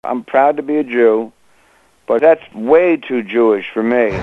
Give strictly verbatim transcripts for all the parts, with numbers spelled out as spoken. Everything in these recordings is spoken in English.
I'm proud to be a Jew, but that's way too Jewish for me.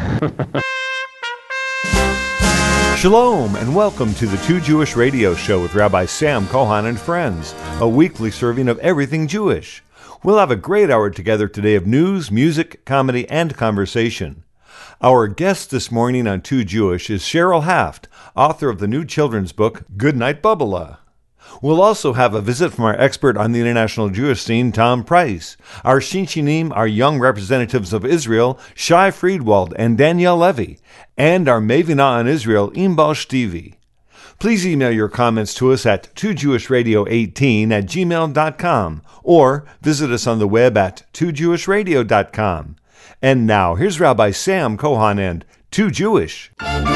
Shalom, and welcome to the Too Jewish Radio Show with Rabbi Sam Kohan and friends, a weekly serving of everything Jewish. We'll have a great hour together today of news, music, comedy, and conversation. Our guest this morning on Too Jewish is Cheryl Haft, author of the new children's book, Goodnight Bubala. We'll also have a visit from our expert on the international Jewish scene, Tom Price. Our Shinshinim are young representatives of Israel, Shai Friedwald and Danielle Levy, and our Mavina on Israel, Imbal Shtivi. Please email your comments to us at two jewish radio eighteen at gmail dot com or visit us on the web at two jewish radio dot com. And now, here's Rabbi Sam Kohan and Too Jewish.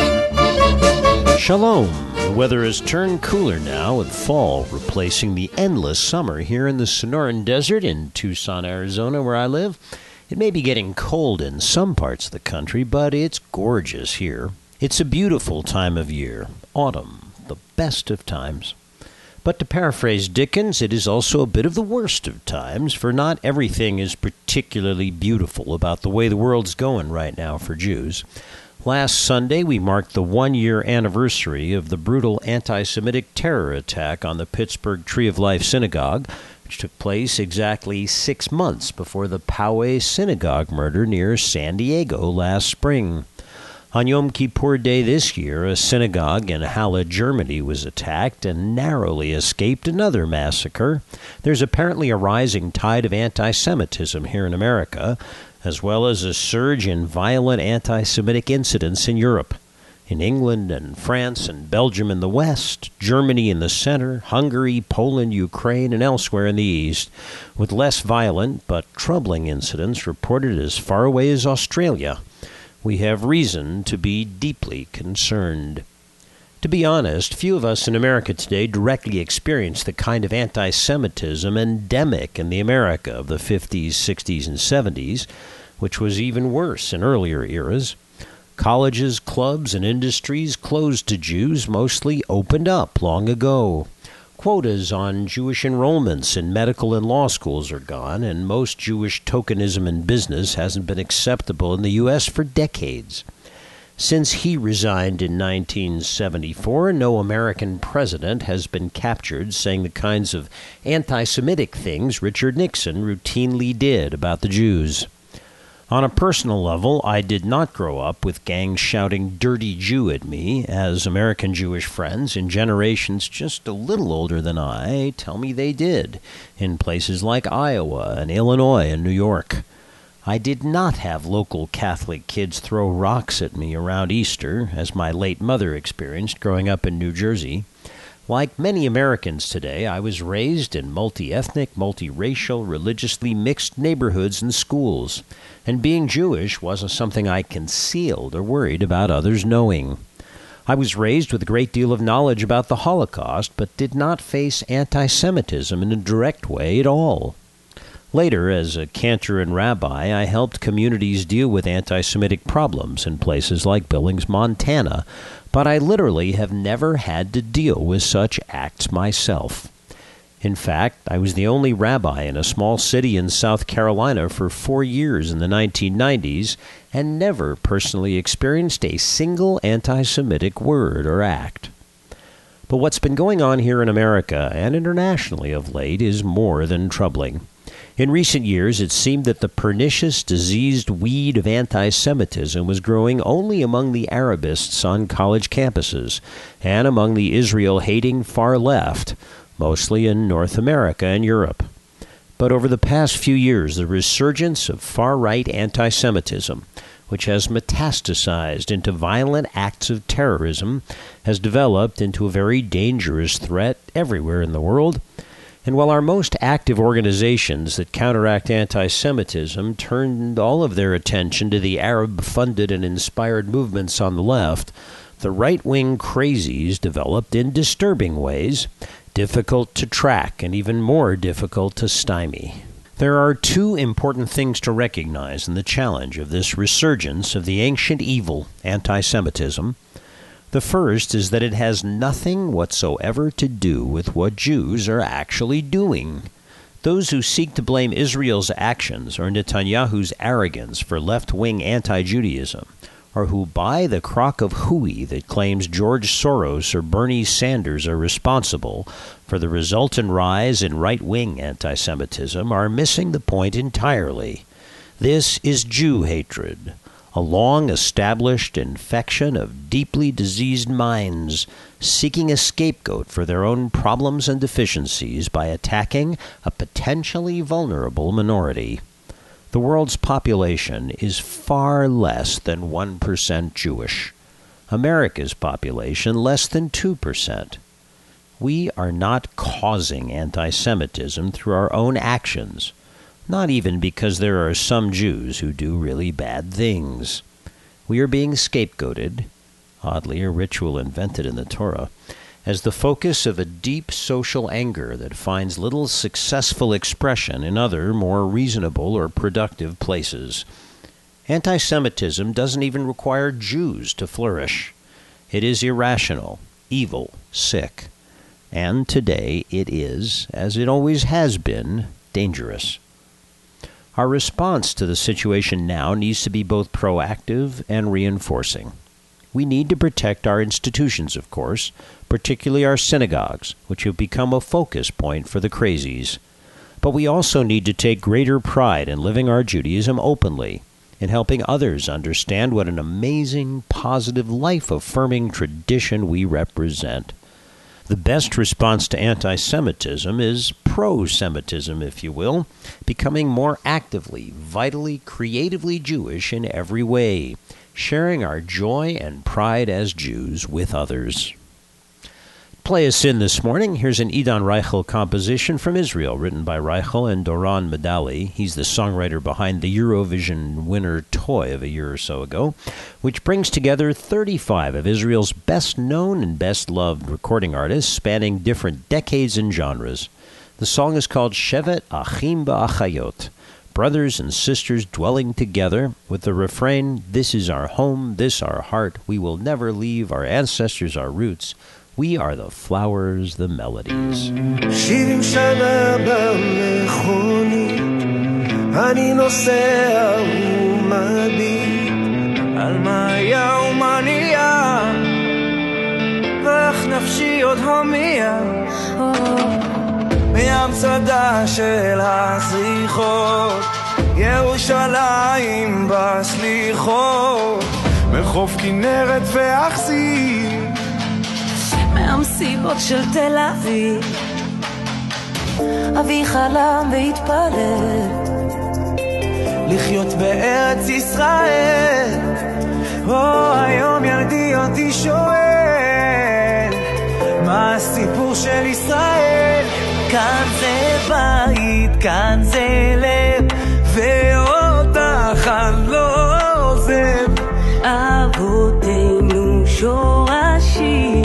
Shalom. The weather has turned cooler now, with fall replacing the endless summer here in the Sonoran Desert in Tucson, Arizona, where I live. It may be getting cold in some parts of the country, but it's gorgeous here. It's a beautiful time of year, autumn, the best of times. But to paraphrase Dickens, it is also a bit of the worst of times, for not everything is particularly beautiful about the way the world's going right now for Jews. Last Sunday, we marked the one-year anniversary of the brutal anti-Semitic terror attack on the Pittsburgh Tree of Life Synagogue, which took place exactly six months before the Poway Synagogue murder near San Diego last spring. On Yom Kippur Day this year, a synagogue in Halle, Germany was attacked and narrowly escaped another massacre. There's apparently a rising tide of anti-Semitism here in America, as well as a surge in violent anti-Semitic incidents in Europe. In England and France and Belgium in the west, Germany in the center, Hungary, Poland, Ukraine, and elsewhere in the east, with less violent but troubling incidents reported as far away as Australia. We have reason to be deeply concerned. To be honest, few of us in America today directly experience the kind of anti-Semitism endemic in the America of the fifties, sixties, and seventies, which was even worse in earlier eras. Colleges, clubs, and industries closed to Jews mostly opened up long ago. Quotas on Jewish enrollments in medical and law schools are gone, and most Jewish tokenism in business hasn't been acceptable in the U S for decades. Since he resigned in nineteen seventy-four, no American president has been captured saying the kinds of anti-Semitic things Richard Nixon routinely did about the Jews. On a personal level, I did not grow up with gangs shouting "dirty Jew" at me, as American Jewish friends in generations just a little older than I tell me they did, in places like Iowa and Illinois and New York. I did not have local Catholic kids throw rocks at me around Easter, as my late mother experienced growing up in New Jersey. Like many Americans today, I was raised in multi-ethnic, multi-racial, religiously mixed neighborhoods and schools, and being Jewish wasn't something I concealed or worried about others knowing. I was raised with a great deal of knowledge about the Holocaust, but did not face anti-Semitism in a direct way at all. Later, as a cantor and rabbi, I helped communities deal with anti-Semitic problems in places like Billings, Montana, but I literally have never had to deal with such acts myself. In fact, I was the only rabbi in a small city in South Carolina for four years in the nineteen nineties and never personally experienced a single anti-Semitic word or act. But what's been going on here in America and internationally of late is more than troubling. In recent years, it seemed that the pernicious, diseased weed of anti-Semitism was growing only among the Arabists on college campuses and among the Israel-hating far left, mostly in North America and Europe. But over the past few years, the resurgence of far-right anti-Semitism, which has metastasized into violent acts of terrorism, has developed into a very dangerous threat everywhere in the world. And while our most active organizations that counteract anti-Semitism turned all of their attention to the Arab-funded and inspired movements on the left, the right-wing crazies developed in disturbing ways, difficult to track and even more difficult to stymie. There are two important things to recognize in the challenge of this resurgence of the ancient evil, anti-Semitism. The first is that it has nothing whatsoever to do with what Jews are actually doing. Those who seek to blame Israel's actions or Netanyahu's arrogance for left-wing anti-Judaism, or who buy the crock of hooey that claims George Soros or Bernie Sanders are responsible for the resultant rise in right-wing anti-Semitism, are missing the point entirely. This is Jew hatred, a long-established infection of deeply diseased minds seeking a scapegoat for their own problems and deficiencies by attacking a potentially vulnerable minority. The world's population is far less than one percent Jewish. America's population less than two percent. We are not causing anti-Semitism through our own actions, not even because there are some Jews who do really bad things. We are being scapegoated, oddly a ritual invented in the Torah, as the focus of a deep social anger that finds little successful expression in other, more reasonable or productive places. Anti-Semitism doesn't even require Jews to flourish. It is irrational, evil, sick, and today it is, as it always has been, dangerous. Our response to the situation now needs to be both proactive and reinforcing. We need to protect our institutions, of course, particularly our synagogues, which have become a focus point for the crazies. But we also need to take greater pride in living our Judaism openly, in helping others understand what an amazing, positive, life-affirming tradition we represent. The best response to anti-Semitism is pro-Semitism, if you will, becoming more actively, vitally, creatively Jewish in every way, sharing our joy and pride as Jews with others. Play us in this morning. Here's an Idan Reichel composition from Israel, written by Reichel and Doron Medali. He's the songwriter behind the Eurovision winner toy of a year or so ago, which brings together thirty-five of Israel's best-known and best-loved recording artists spanning different decades and genres. The song is called Shevet Achim Ba'achayot, brothers and sisters dwelling together, with the refrain, "This is our home, this our heart, we will never leave our ancestors, our roots. We are the flowers, the melodies." שבעים שנה במכונית אני נוסע ומביט על מה היה ומה נהיה ואיך נפשי עוד הומייה מהמצדה של הזריחות ירושלים בסליחות מחוף כנרת ואכסיר מהמסיבות של תל אביב אבי חלם והתפלל לחיות בארץ ישראל או היום ילדי אותי שואל מה הסיפור של ישראל כאן זה בית, כאן זה לב ואותך אני לא עוזב אבותינו שורשים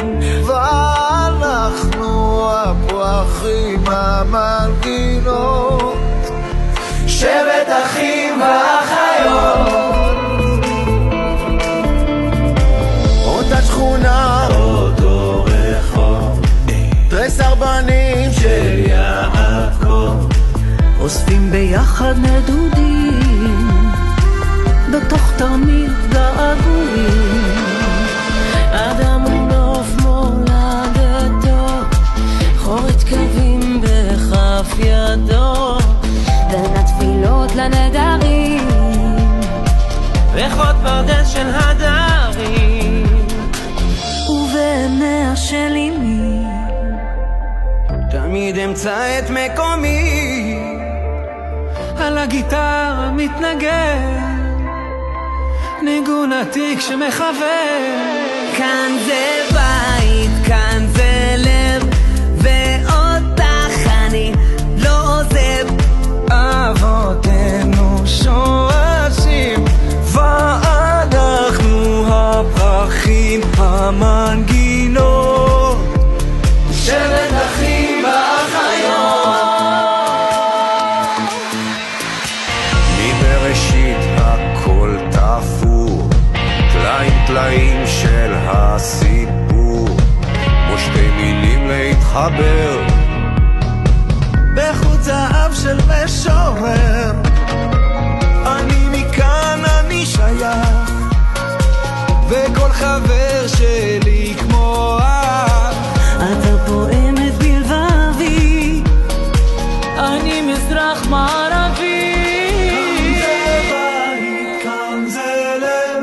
ואנחנו הפרחים המנגינות שבט אחים ואחיות אותה שכונה אותו רחוב תרי סרבנים של יעקב אוספים ביחד נדודים בתוך תרמית געגועים אדם ונוף מולדתו חורת קווים בכף ידו בין התפילות לנדרים ריחות פרדס של הדרים ובעיניה של אמי תמיד אמצא את מקומי על הגיטרה מתנגן ניגון עתיק שמחבר כאן זה בית, כאן זה לב ואותך אני לא עוזב אבותינו שורשים ואנחנו הפרחים המנגינות שבט אחים ואחיות מבראשית הכל תפור טלאים טלאים של הסיפור כמו שתי מילים להתחבר בחוץ האב של משורר, אני מכאן אני שייך, וכל חבר שלי כמו אח. אתה פועמת בלבבי, אני מזרח מערבי. כאן זה לב,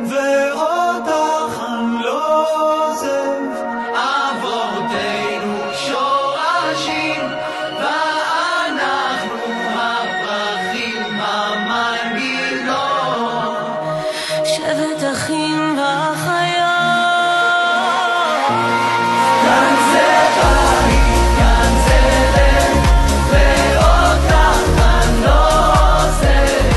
ואותך אני לא עוזב. אבותינו שורשים, ואנחנו הפרחים המנגינות. שבט אחים ואחיות. כאן זה בית, כאן זה לב, ואותך אני לא עוזב.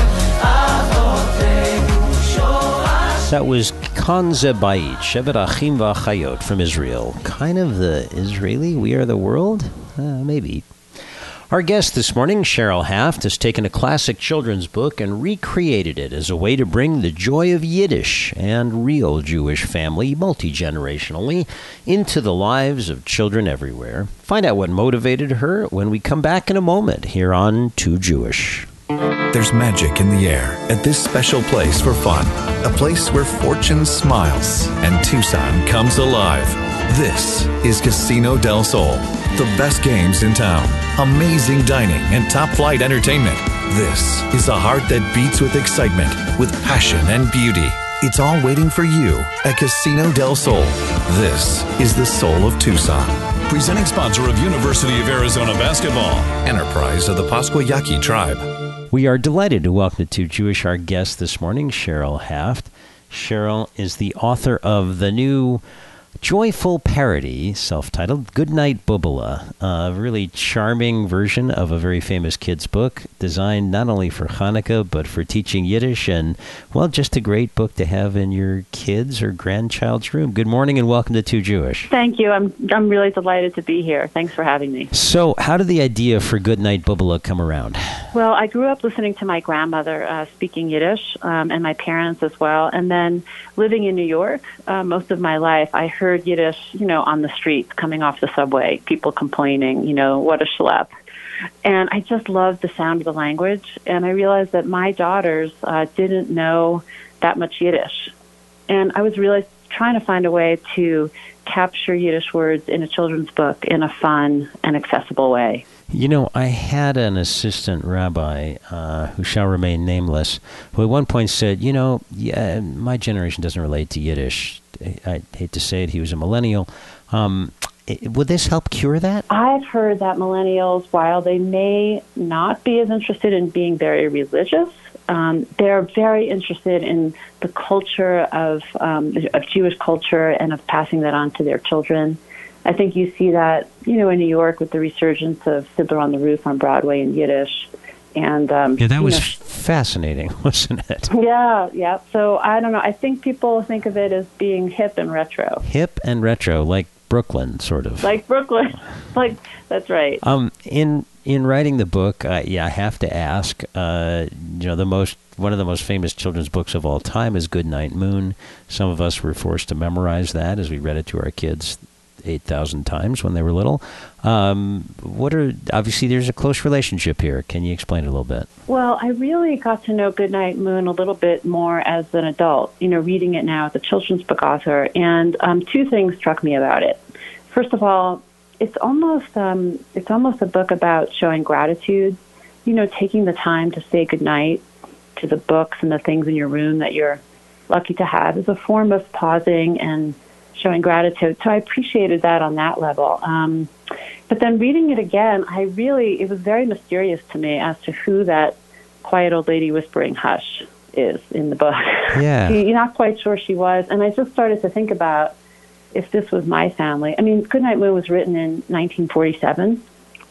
אבותינו שורשים. That was Kanze Bait, Shevet Achim V'Achayot from Israel. Kind of the Israeli We Are the World? Uh, maybe. Our guest this morning, Cheryl Haft, has taken a classic children's book and recreated it as a way to bring the joy of Yiddish and real Jewish family, multi-generationally, into the lives of children everywhere. Find out what motivated her when we come back in a moment here on Too Jewish. There's magic in the air at this special place for fun. A place where fortune smiles and Tucson comes alive. This is Casino del Sol. The best games in town, amazing dining, and top-flight entertainment. This is a heart that beats with excitement, with passion and beauty. It's all waiting for you at Casino del Sol. This is the soul of Tucson. Presenting sponsor of University of Arizona Basketball. Enterprise of the Pasquayaki Tribe. We are delighted to welcome to Jewish our guest this morning, Cheryl Haft. Cheryl is the author of the new joyful parody, self-titled Goodnight Bubala, a really charming version of a very famous kids' book designed not only for Hanukkah, but for teaching Yiddish, and, well, just a great book to have in your kids' or grandchild's room. Good morning and welcome to Too Jewish. Thank you. I'm I'm really delighted to be here. Thanks for having me. So, how did the idea for Goodnight Bubala come around? Well, I grew up listening to my grandmother uh, speaking Yiddish, um, and my parents as well, and then living in New York uh, most of my life, I heard Yiddish, you know, on the streets, coming off the subway, people complaining, you know, what a schlep. And I just loved the sound of the language, and I realized that my daughters uh, didn't know that much Yiddish. And I was really trying to find a way to capture Yiddish words in a children's book in a fun and accessible way. You know, I had an assistant rabbi uh, who shall remain nameless, who at one point said, you know, yeah, my generation doesn't relate to Yiddish. I, I hate to say it, he was a millennial. Um, it, would this help cure that? I've heard that millennials, while they may not be as interested in being very religious, um, they're very interested in the culture of, um, of Jewish culture and of passing that on to their children. I think you see that, you know, in New York with the resurgence of Fiddler on the Roof on Broadway in Yiddish. And um, yeah, that was know, fascinating, wasn't it? Yeah, yeah. So I don't know. I think people think of it as being hip and retro. Hip and retro, like Brooklyn, sort of. Like Brooklyn. Like, that's right. Um, in in writing the book, uh, yeah, I have to ask, uh, you know, the most one of the most famous children's books of all time is Goodnight Moon. Some of us were forced to memorize that as we read it to our kids eight thousand times when they were little. Um, what are, obviously there's a close relationship here. Can you explain it a little bit? Well, I really got to know Goodnight Moon a little bit more as an adult, you know, reading it now as a children's book author. And um, two things struck me about it. First of all, it's almost um, it's almost a book about showing gratitude, you know, taking the time to say goodnight to the books and the things in your room that you're lucky to have is a form of pausing and showing gratitude. So I appreciated that on that level. Um, but then reading it again, I really, it was very mysterious to me as to who that quiet old lady whispering hush is in the book. Yeah. You're not quite sure she was. And I just started to think about if this was my family. I mean, Goodnight Moon was written in nineteen forty-seven.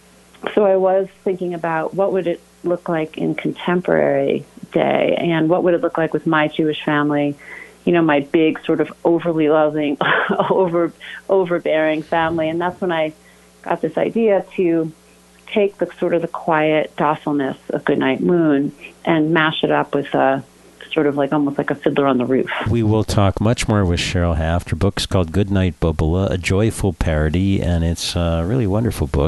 So I was thinking about what would it look like in contemporary day and what would it look like with my Jewish family, you know, my big sort of overly loving, over overbearing family. And that's when I got this idea to take the sort of the quiet docileness of Goodnight Moon and mash it up with a sort of like almost like a Fiddler on the Roof. We will talk much more with Cheryl Haft. Her book's called Goodnight Bubala, a joyful parody, and it's a really wonderful book.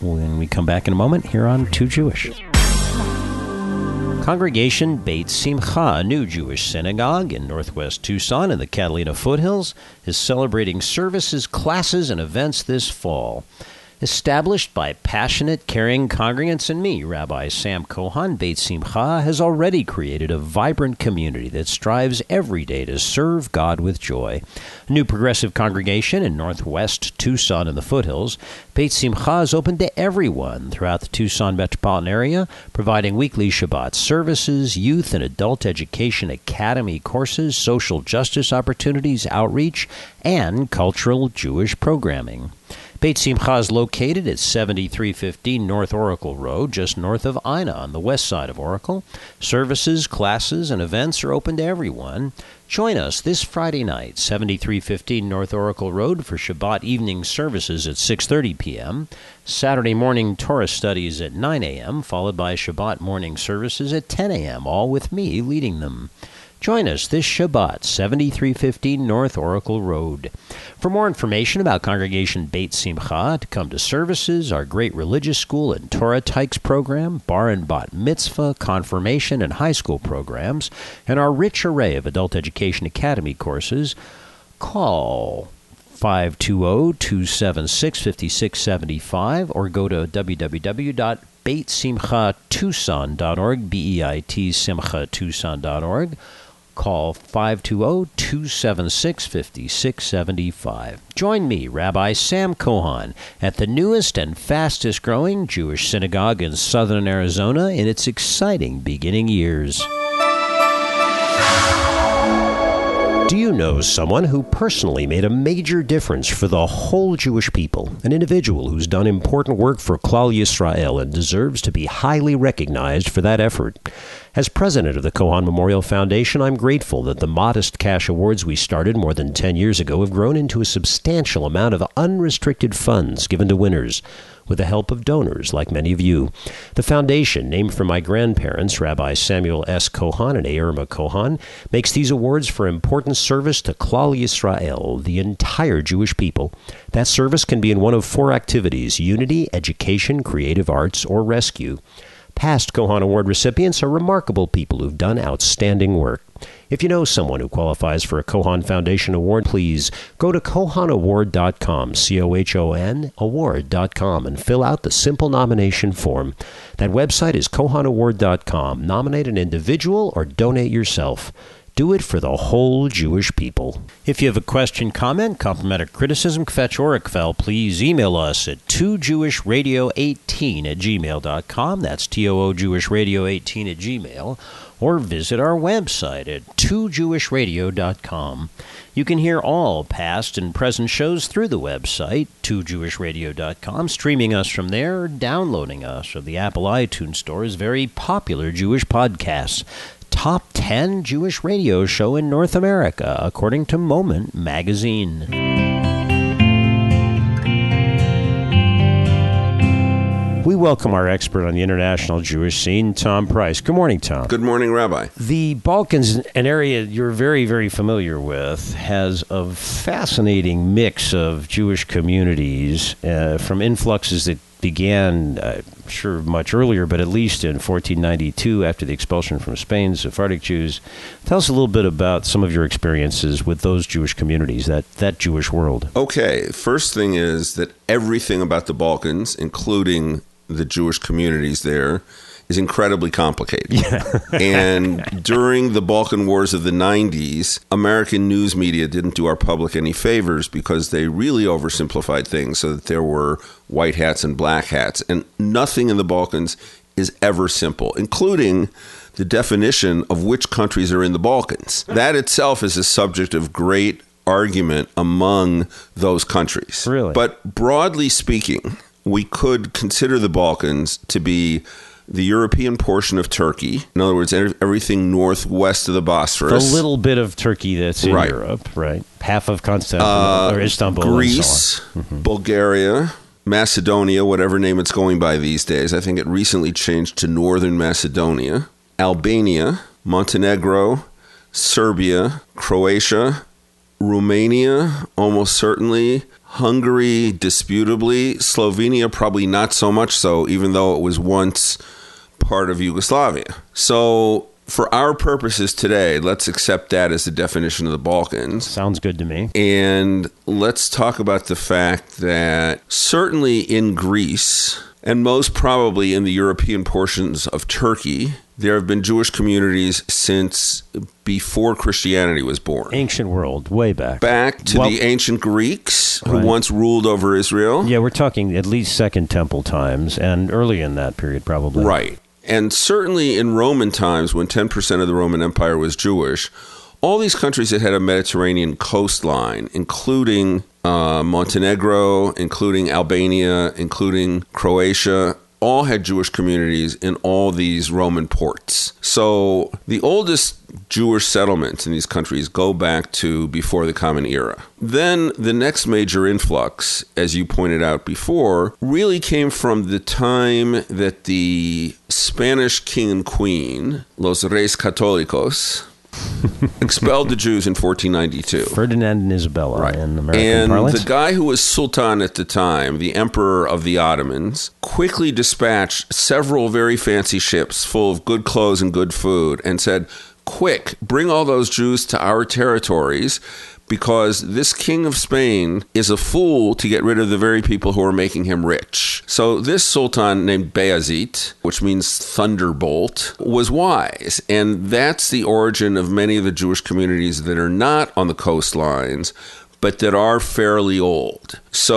when we come back in a moment here on Too Jewish. Congregation Beit Simcha, a new Jewish synagogue in northwest Tucson in the Catalina foothills, is celebrating services, classes, and events this fall. Established by passionate, caring congregants and me, Rabbi Sam Kohan, Beit Simcha has already created a vibrant community that strives every day to serve God with joy. A new progressive congregation in northwest Tucson in the foothills, Beit Simcha is open to everyone throughout the Tucson metropolitan area, providing weekly Shabbat services, youth and adult education academy courses, social justice opportunities, outreach, and cultural Jewish programming. Beit Simcha is located at seventy-three fifteen North Oracle Road, just north of Ina on the west side of Oracle. Services, classes, and events are open to everyone. Join us this Friday night, seventy-three fifteen North Oracle Road, for Shabbat evening services at six thirty p.m., Saturday morning Torah studies at nine a.m., followed by Shabbat morning services at ten a.m., all with me leading them. Join us this Shabbat, seventy-three fifteen North Oracle Road. For more information about Congregation Beit Simcha, to come to services, our great religious school and Torah Tykes program, bar and bat mitzvah, confirmation, and high school programs, and our rich array of adult education academy courses, call five two zero, two seven six, five six seven five or go to w w w dot beit simcha tucson dot org, B E I T simcha tucson dot org. Call five two zero, two seven six, five six seven five. Join me, Rabbi Sam Kohan, at the newest and fastest growing Jewish synagogue in southern Arizona in its exciting beginning years. Do you know someone who personally made a major difference for the whole Jewish people? An individual who's done important work for Klal Yisrael and deserves to be highly recognized for that effort. As president of the Kohan Memorial Foundation, I'm grateful that the modest cash awards we started more than ten years ago have grown into a substantial amount of unrestricted funds given to winners, with the help of donors like many of you. The foundation, named for my grandparents, Rabbi Samuel S. Kohan and Irma Kohan, makes these awards for important service to Klal Yisrael, the entire Jewish people. That service can be in one of four activities: unity, education, creative arts, or rescue. Past Kohan Award recipients are remarkable people who've done outstanding work. If you know someone who qualifies for a Kohan Foundation Award, please go to kohan award dot com, C O H O N, award dot com, and fill out the simple nomination form. That website is kohan award dot com. Nominate an individual or donate yourself. Do it for the whole Jewish people. If you have a question, comment, compliment, or criticism, kvetch or kvel, please email us at two jewish radio eighteen at gmail dot com. That's T O O Jewish Radio eighteen at Gmail. Or visit our website at two jewish radio dot com. You can hear all past and present shows through the website, two jewish radio dot com, streaming us from there or downloading us from the Apple iTunes Store's very popular Jewish podcasts. Top ten Jewish radio show in North America, according to Moment magazine. We welcome our expert on the international Jewish scene, Tom Price. Good morning, Tom. Good morning, Rabbi. The Balkans, an area you're very, very familiar with, has a fascinating mix of Jewish communities, uh, from influxes that began, uh, sure, much earlier, but at least in fourteen ninety-two, after the expulsion from Spain, Sephardic Jews. Tell us a little bit about some of your experiences with those Jewish communities, that, that Jewish world. Okay, first thing is that everything about the Balkans, including the Jewish communities there, is incredibly complicated. Yeah. And during the Balkan Wars of the nineties, American news media didn't do our public any favors because they really oversimplified things so that there were white hats and black hats. And nothing in the Balkans is ever simple, including the definition of which countries are in the Balkans. That itself is a subject of great argument among those countries. Really? But broadly speaking, we could consider the Balkans to be the European portion of Turkey. In other words, everything northwest of the Bosphorus. The little bit of Turkey that's in right. Europe, right? Half of Constantinople, uh, or Istanbul. Greece, and so on. Mm-hmm. Bulgaria, Macedonia, whatever name it's going by these days. I think it recently changed to Northern Macedonia. Albania, Montenegro, Serbia, Croatia, Romania, almost certainly, Hungary, disputably. Slovenia, probably not so much so, even though it was once part of Yugoslavia. So for our purposes today, let's accept that as the definition of the Balkans. Sounds good to me. And let's talk about the fact that certainly in Greece, and most probably in the European portions of Turkey, there have been Jewish communities since before Christianity was born. Ancient world, way back. Back to Well- the ancient Greeks who Right. once ruled over Israel. Yeah, we're talking at least Second Temple times and early in that period, probably. Right. And certainly in Roman times, when ten percent of the Roman Empire was Jewish, all these countries that had a Mediterranean coastline, including uh, Montenegro, including Albania, including Croatia, all had Jewish communities in all these Roman ports. So the oldest Jewish settlements in these countries go back to before the Common Era. Then the next major influx, as you pointed out before, really came from the time that the Spanish king and queen, Los Reyes Católicos, expelled the Jews in fourteen ninety-two. Ferdinand and Isabella Right. in American and parlance. the guy who was Sultan at the time, the emperor of the Ottomans, quickly dispatched several very fancy ships full of good clothes and good food and said, quick, bring all those Jews to our territories, because this king of Spain is a fool to get rid of the very people who are making him rich. So this sultan named Bayezid, which means thunderbolt, was wise. And that's the origin of many of the Jewish communities that are not on the coastlines, but that are fairly old.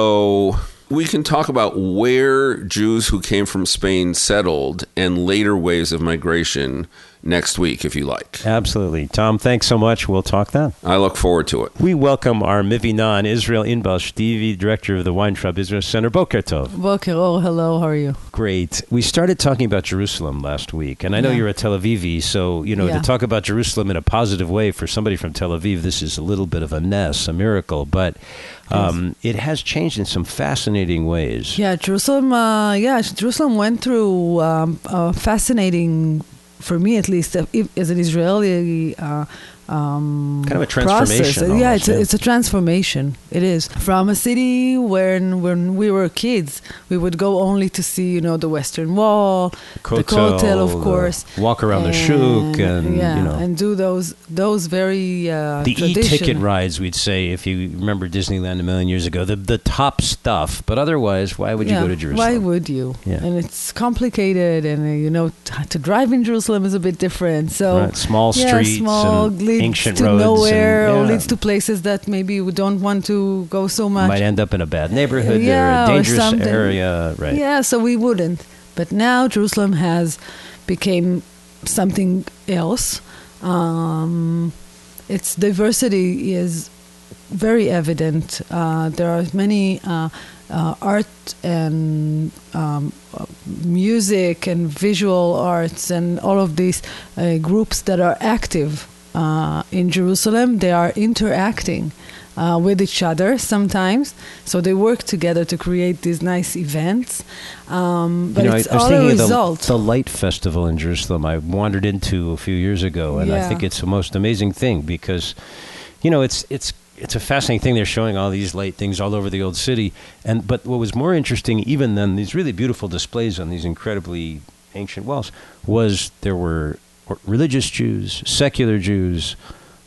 So we can talk about where Jews who came from Spain settled and later waves of migration next week, if you like. Absolutely. Tom, thanks so much. We'll talk then. I look forward to it. We welcome our Mivinan, Israel Inbal Shtivi, director of the Weintraub Israel Center. Boker Tov. Boker Or, hello, how are you? Great. We started talking about Jerusalem last week, and I know Yeah. you're a Tel Avivi, so, you know, Yeah. to talk about Jerusalem in a positive way for somebody from Tel Aviv, this is a little bit of a ness, a miracle, but um, it has changed in some fascinating ways. Yeah, Jerusalem, uh, yeah, Jerusalem went through um, a fascinating, for me at least, uh, if- as an Israeli uh, um, Kind of a process. transformation Yeah, almost, it's a, yeah. it's a transformation. It is. From a city when when we were kids, we would go only to see, you know, the Western Wall, the Kotel, of the course. walk around the shuk, and, yeah, you know. and do those those very uh, The tradition- e-ticket rides, we'd say, if you remember Disneyland a million years ago, the the top stuff. But otherwise, why would you Yeah, go to Jerusalem? Why would you? Yeah. And it's complicated, and uh, you know, t- to drive in Jerusalem is a bit different. So Right, small yeah, streets small and leads ancient to roads nowhere, and- or yeah. leads to places that maybe we don't want to go so much. Might end up in a bad neighborhood Yeah, or a or dangerous something. area, right? Yeah, so we wouldn't. But now Jerusalem has became something else. Um, its diversity is very evident. Uh, there are many uh, uh, art and um, uh, music and visual arts and all of these uh, groups that are active uh, in Jerusalem. They are interacting uh, with each other sometimes, so they work together to create these nice events. Um, but You know, it's I, I was all a thinking of result. the, the Light Festival in Jerusalem. I wandered into a few years ago, and I Yeah. think it's the most amazing thing because, you know, it's it's it's a fascinating thing. They're showing all these light things all over the old city, and but what was more interesting even than these really beautiful displays on these incredibly ancient walls was there were religious Jews, secular Jews,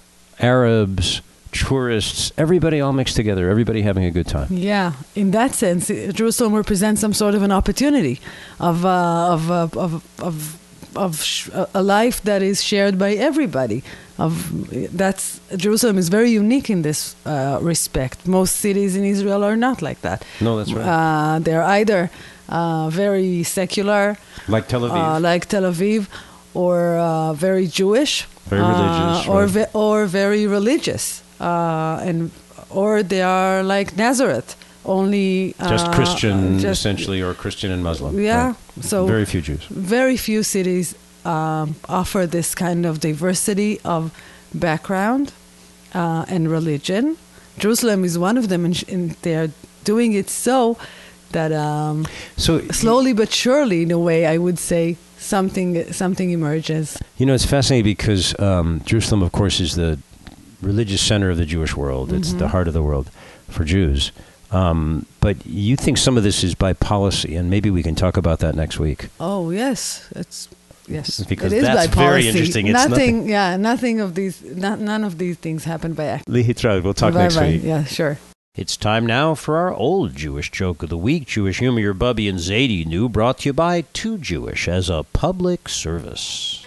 Arabs, tourists, everybody all mixed together, everybody having a good time. Yeah, in that sense, uh, Jerusalem represents some sort of an opportunity of uh, of uh, of of of sh- a life that is shared by everybody. Of that's Jerusalem is very unique in this uh, respect. Most cities in Israel are not like that. No, that's right. Uh, they're either uh, very secular, Like Tel Aviv. uh, like Tel Aviv, or uh, very Jewish, Very religious, uh, or right. ve- or very religious, uh, and or they are like Nazareth, only uh, Just Christian, just- essentially, or Christian and Muslim. Yeah, Right. so very few Jews. very few cities um, offer this kind of diversity of background uh, and religion. Jerusalem is one of them, and, sh- and they are doing it so that um, So slowly but surely, in a way, I would say something something emerges. You know, it's fascinating because um, Jerusalem, of course, is the religious center of the Jewish world. It's Mm-hmm. the heart of the world for Jews. Um, but you think some of this is by policy, and maybe we can talk about that next week. Oh yes, it's yes. Because it is that's by very policy. interesting. It's nothing, nothing- Yeah, nothing of these. Not, none of these things happen by accident. Lihitraud. We'll talk Bye next bye. week. Yeah, sure. It's time now for our old Jewish joke of the week. Jewish humor your Bubby and Zadie knew, brought to you by Too Jewish as a public service.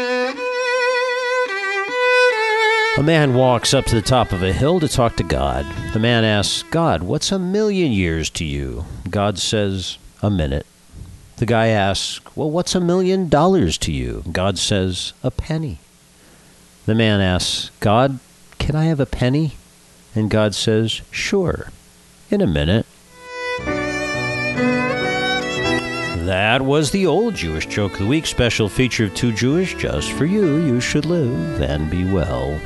A man walks up to the top of a hill to talk to God. The man asks, God, what's a million years to you? God says, a minute. The guy asks, well, what's a million dollars to you? God says, a penny. The man asks, God, can I have a penny? And God says, sure, in a minute. That was the old Jewish joke of the week, special feature of Too Jewish, just for you. You should live and be well.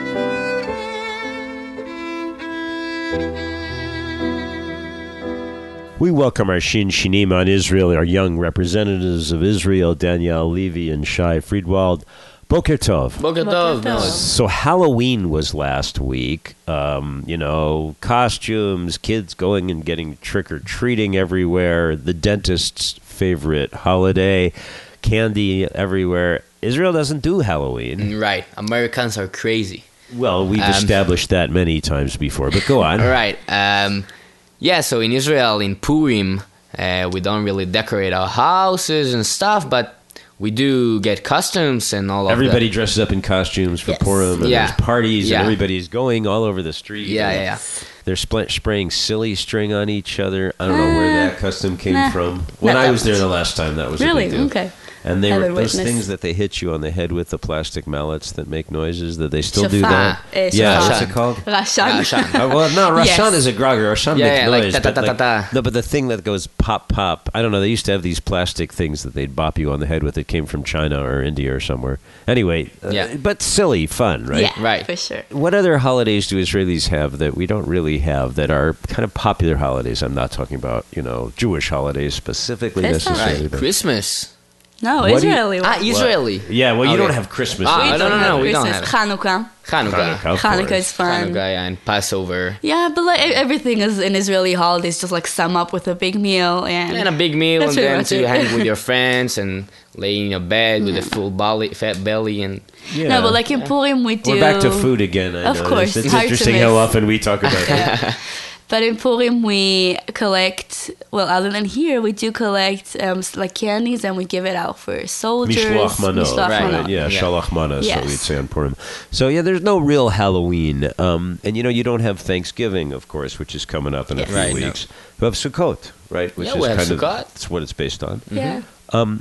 We welcome our Shin Shinim on Israel, our young representatives of Israel, Danielle Levy and Shai Friedwald. Boker Tov. Boker Tov. No. So Halloween was last week. Um, you know, costumes, kids going and getting trick-or-treating everywhere, the dentist's favorite holiday, candy everywhere. Israel doesn't do Halloween. Right. Americans are crazy. Well, we've Um, established that many times before, but go on. Right. Um, yeah, so in Israel, in Purim, uh, we don't really decorate our houses and stuff, but we do get costumes and all of Everybody that. dresses up in costumes for Yes. Purim, and Yeah. there's parties, Yeah. and everybody's going all over the street. Yeah, and yeah, yeah. They're spl- spraying silly string on each other. I don't know where that custom came nah, from. When not I that was there much. the last time, that was Really? a big deal. Okay. And they were Haven't those witnessed. things that they hit you on the head with, the plastic mallets that make noises, that they still do Shofar. that. Eh, Yeah, shofar. what's it called? Rashan. Rashan. Uh, well, no, Rashan Yes. is a grogger. Rashan Yeah, makes yeah, like noise. ta- ta- but ta- like- ta- ta. No, but the thing that goes pop, pop. I don't know. They used to have these plastic things that they'd bop you on the head with. It came from China or India or somewhere. Anyway, uh, Yeah. but silly, fun, right? Yeah, Right. for sure. What other holidays do Israelis have that we don't really have that are kind of popular holidays? I'm not talking about, you know, Jewish holidays specifically Pesach. necessarily. Right. but- Christmas. No, What do you- Israeli. Ah, one. Israeli. Yeah, well, you Okay. don't have Christmas. Ah, right? I don't know, we don't Christmas. have Hanukkah. Hanukkah. Of Hanukkah course. is fun. Hanukkah and Passover. Yeah, but like e- everything is in Israeli holidays just like sum up with a big meal and And a big meal, That's and then pretty to much it. hang with your friends and lay in your bed with a full belly, fat belly, and Yeah. No, but like in Purim we do. We're back to food again. I Of know. course, It's, it's hard to interesting miss. how often we talk about that. But in Purim we collect. Well, other than here, we do collect um, s- like candies and we give it out for soldiers. Mishloach mano. Mishloach Right. mano. Yeah, Yeah. shalach mana is what Yes. we'd say on Purim. So, yeah, there's no real Halloween. Um, and, you know, you don't have Thanksgiving, of course, which is coming up in a Yes. few Right, no. weeks. You have Sukkot, right? Which Yeah, is we have kind Sukkot. of that's what it's based on. Yeah. Um,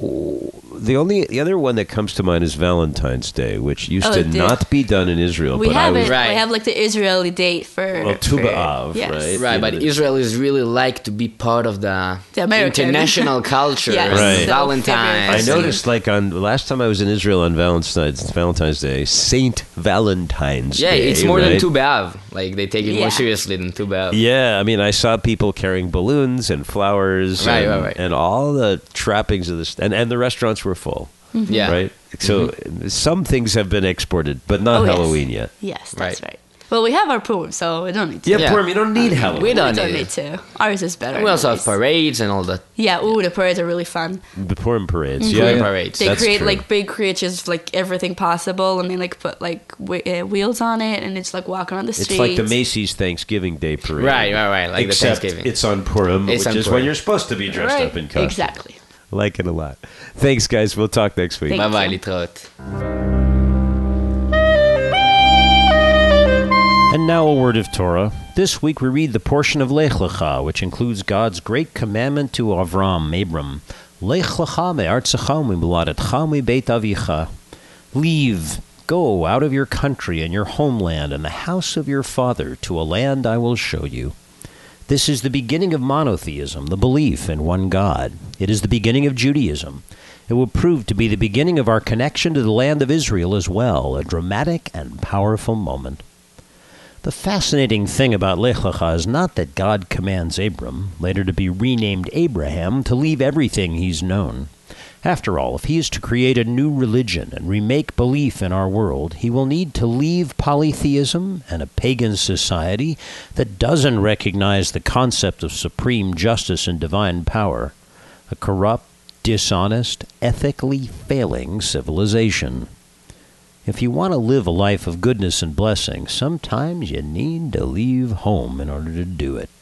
the only the other one that comes to mind is Valentine's Day, which used Oh, to dear. not be done in Israel. We but I have was it. Right. We have like the Israeli date for. Well, Tu for- B'Av, yes. right? right. But Yeah. Israelis really like to be part of the, The American. international culture. Yes. and Right. Valentine's. I Yes. noticed, like on the last time I was in Israel on Valentine's Valentine's Day, Saint Valentine's Yeah, Day. it's more right? than Tu B'Av. Like they take it Yeah. more seriously than Tu B'Av. Yeah, I mean, I saw people carrying balloons and flowers, Right, and, right, right. and all the trappings of this, and, and the restaurants were full. Yeah. Right. So some things have been exported, but not Oh, yes. Halloween yet. Yes, that's Right. right. Well, we have our Purim, so we don't need to. Yeah, Yeah. Purim, you don't need Halloween. We don't we don't need need it. to. Ours is better. We also have anyways. parades and all that. Yeah, ooh, the parades are really fun. The Purim parades. Mhm. Yeah, Purim yeah. parades. They That's create true. like big creatures, of, like everything possible, and they like put like w- uh, wheels on it, and it's like walking around the It's streets. like the Macy's Thanksgiving Day parade. Right, right, right. Like Except the Thanksgiving. it's on Purim, It's which on is when Purim. you're supposed to be dressed Right. up in costume. Exactly. Like it a lot. Thanks, guys. We'll talk next week. Thank Bye bye, you. Litraot. And now a word of Torah. This week we read the portion of Lech Lecha, which includes God's great commandment to Avram, Abram. Lech Lecha me'artzecha u'mimoladecha u'mibeit avicha. Leave, go out of your country and your homeland and the house of your father to a land I will show you. This is the beginning of monotheism, the belief in one God. It is the beginning of Judaism. It will prove to be the beginning of our connection to the land of Israel as well, a dramatic and powerful moment. The fascinating thing about Lech Lecha is not that God commands Abram, later to be renamed Abraham, to leave everything he's known. After all, if he is to create a new religion and remake belief in our world, he will need to leave polytheism and a pagan society that doesn't recognize the concept of supreme justice and divine power, a corrupt, dishonest, ethically failing civilization. If you want to live a life of goodness and blessing, sometimes you need to leave home in order to do it.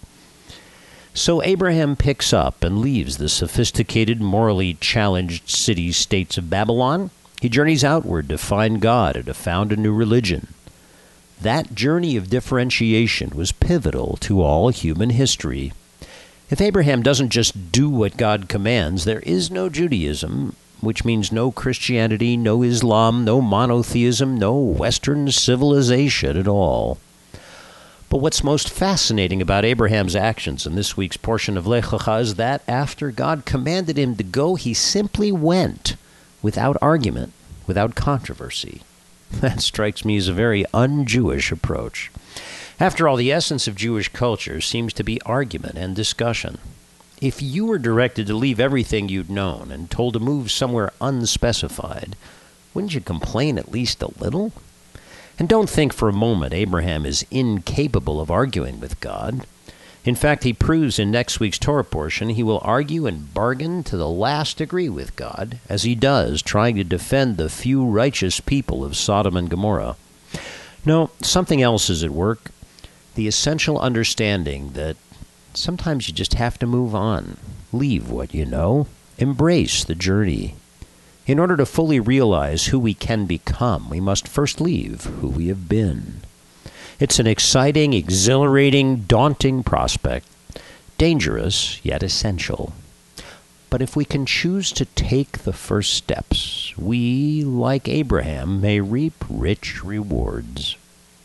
So Abraham picks up and leaves the sophisticated, morally challenged city-states of Babylon. He journeys outward to find God and to found a new religion. That journey of differentiation was pivotal to all human history. If Abraham doesn't just do what God commands, there is no Judaism, which means no Christianity, no Islam, no monotheism, no Western civilization at all. But what's most fascinating about Abraham's actions in this week's portion of Lech Lecha is that after God commanded him to go, he simply went without argument, without controversy. That strikes me as a very un-Jewish approach. After all, the essence of Jewish culture seems to be argument and discussion. If you were directed to leave everything you'd known and told to move somewhere unspecified, wouldn't you complain at least a little? And don't think for a moment Abraham is incapable of arguing with God. In fact, he proves in next week's Torah portion he will argue and bargain to the last degree with God, as he does trying to defend the few righteous people of Sodom and Gomorrah. No, something else is at work. The essential understanding that sometimes you just have to move on, leave what you know, embrace the journey. In order to fully realize who we can become, we must first leave who we have been. It's an exciting, exhilarating, daunting prospect, dangerous yet essential. But if we can choose to take the first steps, we, like Abraham, may reap rich rewards.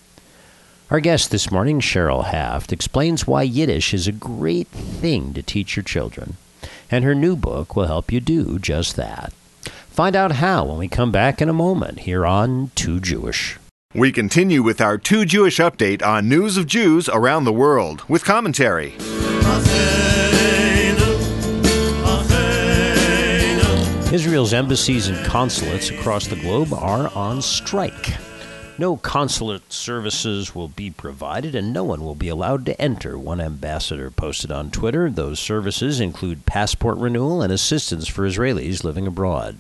Our guest this morning, Cheryl Haft, explains why Yiddish is a great thing to teach your children, and her new book will help you do just that. Find out how when we come back in a moment here on Too Jewish. We continue with our Too Jewish update on news of Jews around the world with commentary. Israel's embassies and consulates across the globe are on strike. No consulate services will be provided, and no one will be allowed to enter, one ambassador posted on Twitter. Those services include passport renewal and assistance for Israelis living abroad.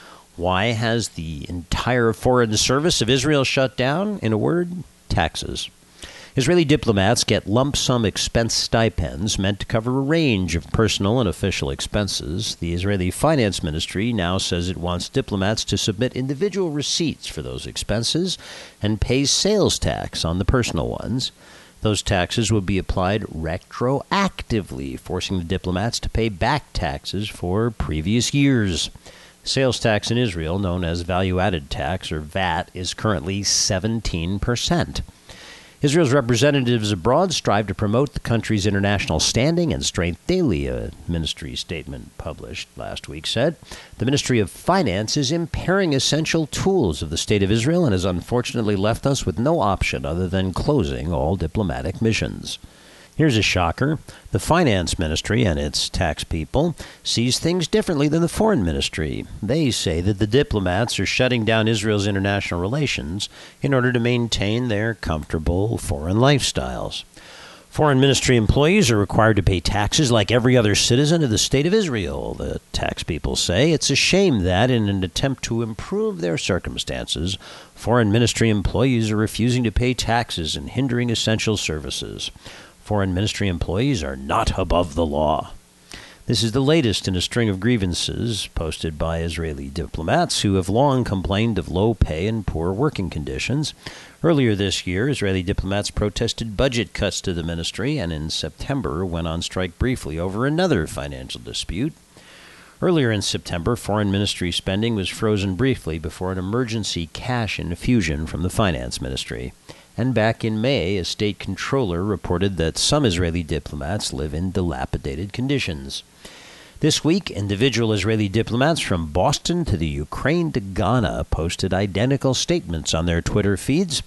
Why has the entire foreign service of Israel shut down? In a word, taxes. Israeli diplomats get lump sum expense stipends meant to cover a range of personal and official expenses. The Israeli Finance Ministry now says it wants diplomats to submit individual receipts for those expenses and pay sales tax on the personal ones. Those taxes would be applied retroactively, forcing the diplomats to pay back taxes for previous years. Sales tax in Israel, known as value-added tax, or V A T, is currently seventeen percent. Israel's representatives abroad strive to promote the country's international standing and strength daily, a ministry statement published last week said. The Ministry of Finance is impairing essential tools of the State of Israel and has unfortunately left us with no option other than closing all diplomatic missions. Here's a shocker. The Finance Ministry and its tax people sees things differently than the Foreign Ministry. They say that the diplomats are shutting down Israel's international relations in order to maintain their comfortable foreign lifestyles. Foreign Ministry employees are required to pay taxes like every other citizen of the State of Israel, the tax people say. It's a shame that, in an attempt to improve their circumstances, Foreign Ministry employees are refusing to pay taxes and hindering essential services. Foreign Ministry employees are not above the law. This is the latest in a string of grievances posted by Israeli diplomats who have long complained of low pay and poor working conditions. Earlier this year, Israeli diplomats protested budget cuts to the ministry and in September went on strike briefly over another financial dispute. Earlier in September, Foreign Ministry spending was frozen briefly before an emergency cash infusion from the Finance Ministry. And back in May, a state controller reported that some Israeli diplomats live in dilapidated conditions. This week, individual Israeli diplomats from Boston to the Ukraine to Ghana posted identical statements on their Twitter feeds.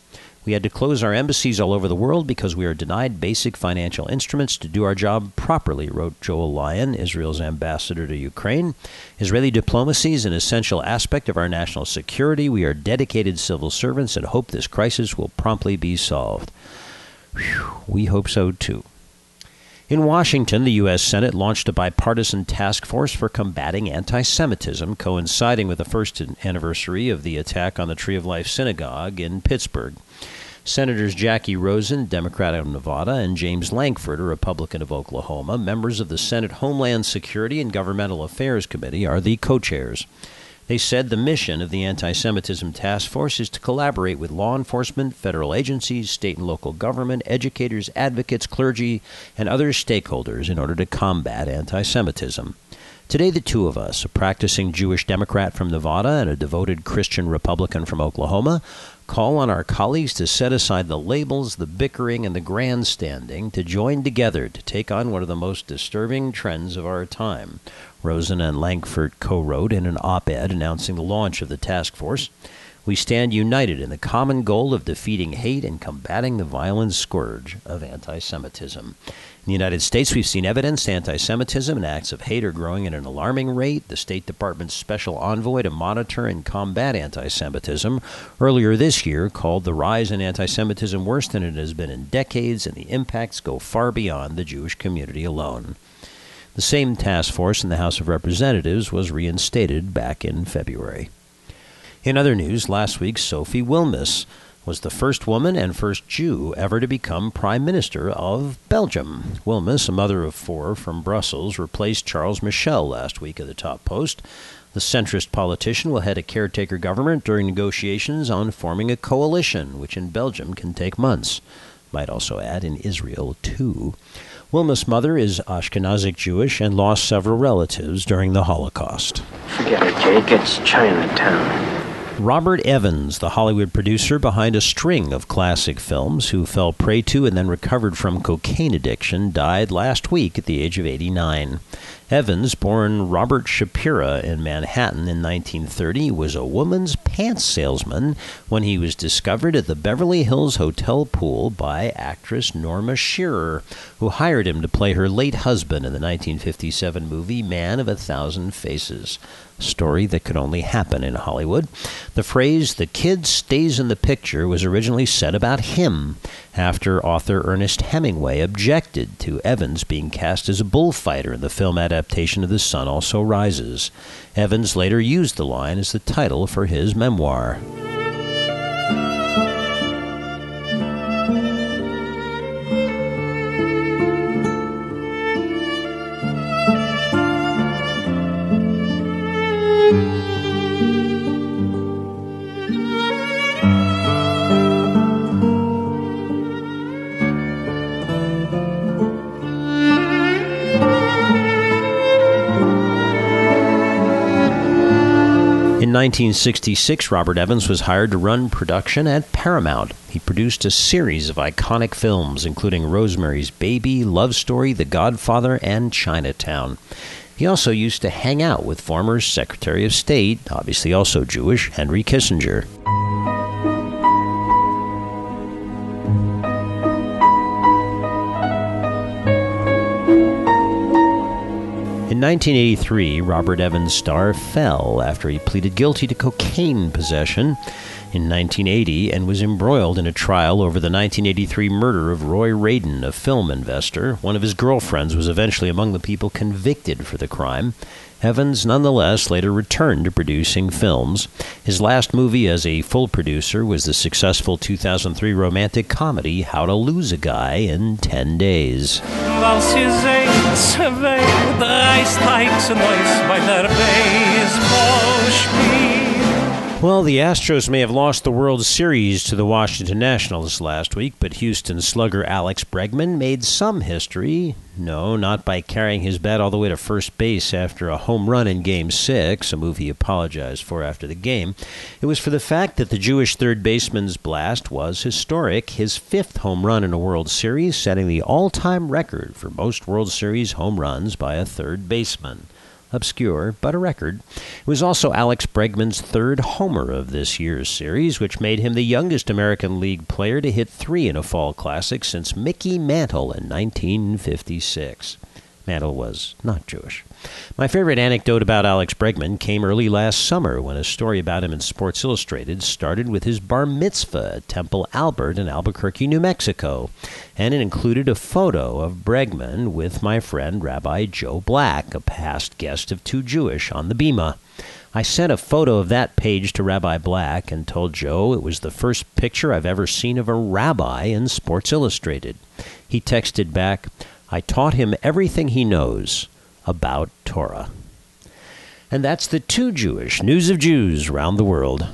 We had to close our embassies all over the world because we are denied basic financial instruments to do our job properly, wrote Joel Lyon, Israel's ambassador to Ukraine. Israeli diplomacy is an essential aspect of our national security. We are dedicated civil servants and hope this crisis will promptly be solved. Whew, we hope so, too. In Washington, the U S Senate launched a bipartisan task force for combating anti-Semitism, coinciding with the first anniversary of the attack on the Tree of Life Synagogue in Pittsburgh. Senators Jackie Rosen, Democrat of Nevada, and James Lankford, a Republican of Oklahoma, members of the Senate Homeland Security and Governmental Affairs Committee, are the co-chairs. They said the mission of the Anti-Semitism Task Force is to collaborate with law enforcement, federal agencies, state and local government, educators, advocates, clergy, and other stakeholders in order to combat anti-Semitism. Today, the two of us, a practicing Jewish Democrat from Nevada and a devoted Christian Republican from Oklahoma, call on our colleagues to set aside the labels, the bickering, and the grandstanding to join together to take on one of the most disturbing trends of our time. Rosen and Lankford co-wrote in an op-ed announcing the launch of the task force. We stand united in the common goal of defeating hate and combating the violent scourge of anti-Semitism. In the United States, we've seen evidence anti-Semitism and acts of hate are growing at an alarming rate. The State Department's special envoy to monitor and combat anti-Semitism earlier this year called the rise in anti-Semitism worse than it has been in decades, and the impacts go far beyond the Jewish community alone. The same task force in the House of Representatives was reinstated back in February. In other news, last week, Sophie Wilmes was the first woman and first Jew ever to become Prime Minister of Belgium. Wilmes, a mother of four from Brussels, replaced Charles Michel last week at the top post. The centrist politician will head a caretaker government during negotiations on forming a coalition, which in Belgium can take months. Might also add in Israel, too. Wilmes' mother is Ashkenazic Jewish and lost several relatives during the Holocaust. Forget it, Jake. It's Chinatown. Robert Evans, the Hollywood producer behind a string of classic films, who fell prey to and then recovered from cocaine addiction, died last week at the age of eighty-nine. Evans, born Robert Shapira in Manhattan in nineteen thirty, was a woman's pants salesman when he was discovered at the Beverly Hills Hotel pool by actress Norma Shearer, who hired him to play her late husband in the nineteen fifty-seven movie Man of a Thousand Faces. A story that could only happen in Hollywood. The phrase, "the kid stays in the picture," was originally said about him after author Ernest Hemingway objected to Evans being cast as a bullfighter in the film adaptation of The Sun Also Rises. Evans later used the line as the title for his memoir. In nineteen sixty-six, Robert Evans was hired to run production at Paramount. He produced a series of iconic films, including Rosemary's Baby, Love Story, The Godfather, and Chinatown. He also used to hang out with former Secretary of State, obviously also Jewish, Henry Kissinger. In nineteen eighty-three, Robert Evans' star fell after he pleaded guilty to cocaine possession in nineteen eighty and was embroiled in a trial over the nineteen eighty-three murder of Roy Radin, a film investor. One of his girlfriends was eventually among the people convicted for the crime. Evans, nonetheless, later returned to producing films. His last movie as a full producer was the successful two thousand three romantic comedy How to Lose a Guy in ten days. Als je zingt, weet de rijstijkse neus bij der baseballspiel. Well, the Astros may have lost the World Series to the Washington Nationals last week, but Houston slugger Alex Bregman made some history. No, not by carrying his bat all the way to first base after a home run in Game six, a move he apologized for after the game. It was for the fact that the Jewish third baseman's blast was historic, his fifth home run in a World Series, setting the all-time record for most World Series home runs by a third baseman. obscure, but a record. It was also Alex Bregman's third homer of this year's series, which made him the youngest American League player to hit three in a fall classic since Mickey Mantle in nineteen fifty-six. Mantle was not Jewish. My favorite anecdote about Alex Bregman came early last summer when a story about him in Sports Illustrated started with his bar mitzvah at Temple Albert in Albuquerque, New Mexico, and it included a photo of Bregman with my friend Rabbi Joe Black, a past guest of Too Jewish on the Bima. I sent a photo of that page to Rabbi Black and told Joe it was the first picture I've ever seen of a rabbi in Sports Illustrated. He texted back, "I taught him everything he knows about Torah." And that's the Too Jewish News of Jews around the world.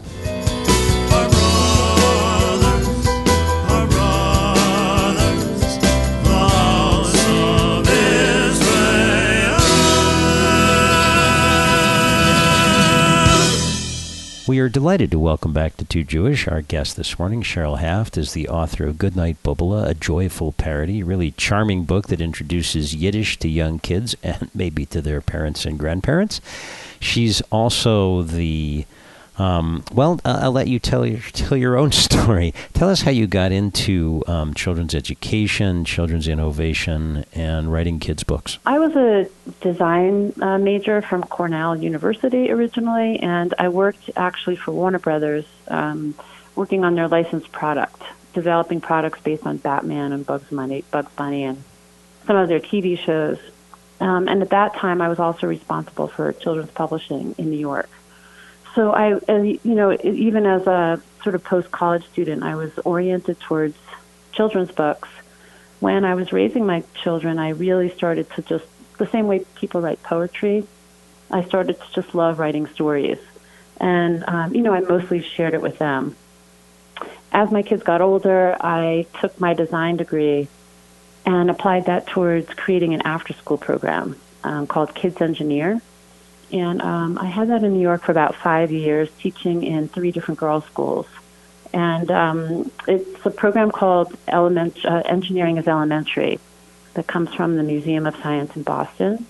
We are delighted to welcome back to Too Jewish. Our guest this morning, Cheryl Haft, is the author of Goodnight Bubala, a joyful parody, a really charming book that introduces Yiddish to young kids and maybe to their parents and grandparents. She's also the, um, well, uh, I'll let you tell your, tell your own story. Tell us how you got into um, children's education, children's innovation, and writing kids' books. I was a design uh, major from Cornell University originally, and I worked actually for Warner Brothers, um, working on their licensed product, developing products based on Batman and Bugs Bunny, Bugs Bunny and some of their T V shows. Um, and at that time, I was also responsible for children's publishing in New York. So I, uh, you know, even as a sort of post-college student, I was oriented towards children's books. When I was raising my children, I really started to just, the same way people write poetry, I started to just love writing stories. And, um, you know, I mostly shared it with them. As my kids got older, I took my design degree and applied that towards creating an after-school program um, called Kids Engineer. And um, I had that in New York for about five years, teaching in three different girls' schools. And um, it's a program called Element, uh, Engineering is Elementary that comes from the Museum of Science in Boston.